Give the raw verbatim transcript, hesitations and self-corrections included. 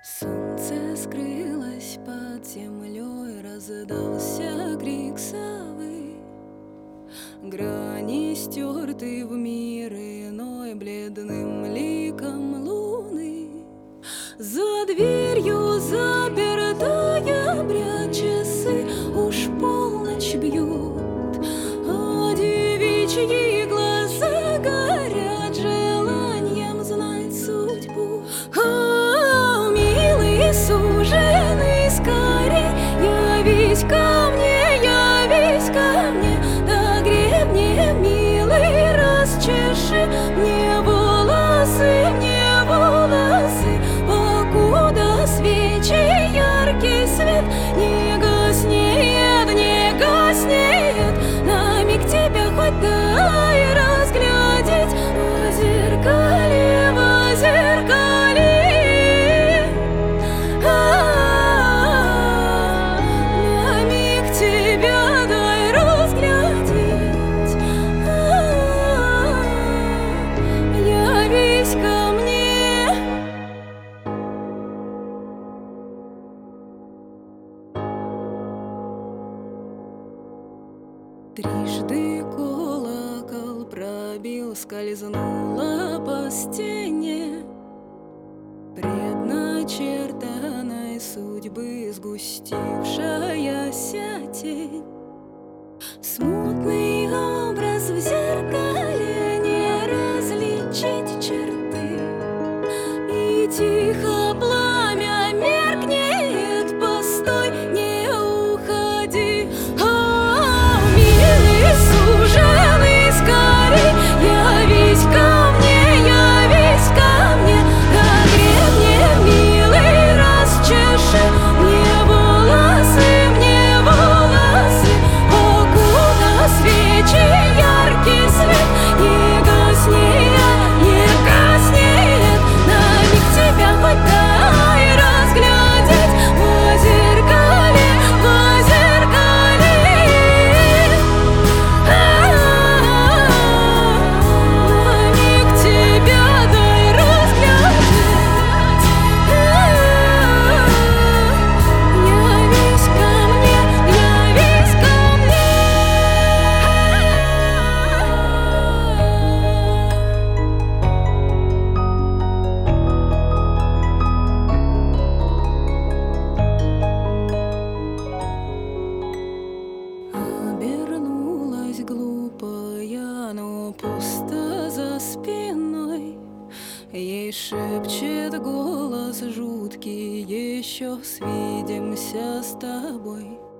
Солнце скрылось под землей, раздался крик совы. Грани стерты в мир иной бледным ликом луны. За дверью запертая обряд часы уж полночь бьют, а девичьи глаза горят желанием знать судьбу. А, милый суженый, скорей явись ко мне, явись ко мне, да гребне, милый, расчеши мне волосы, мне волосы, покуда свечи яркий свет не гаснеет, не гаснеет. На миг тебя хоть дай разглядеть в зеркале, в зеркале. На миг тебя дай разглядеть, явись ко мне. Трижды колокол пробил, скользнула по стене предначертанной судьбы сгустившаяся тень. Смутный образ в зеркале, не различить черты, и тихо пламя меркнет, постой, не уходи. Суженый, скорей явись ко мне, явись ко мне, да гребне, милый, расчеши мне волосы, мне волосы, покуда свечи яркий свет не гаснеет, не гаснеет. На миг тебя хоть дай разглядеть в зеркале, в зеркале. Глупая, но пусто за спиной. Ей шепчет голос жуткий: еще свидимся с тобой.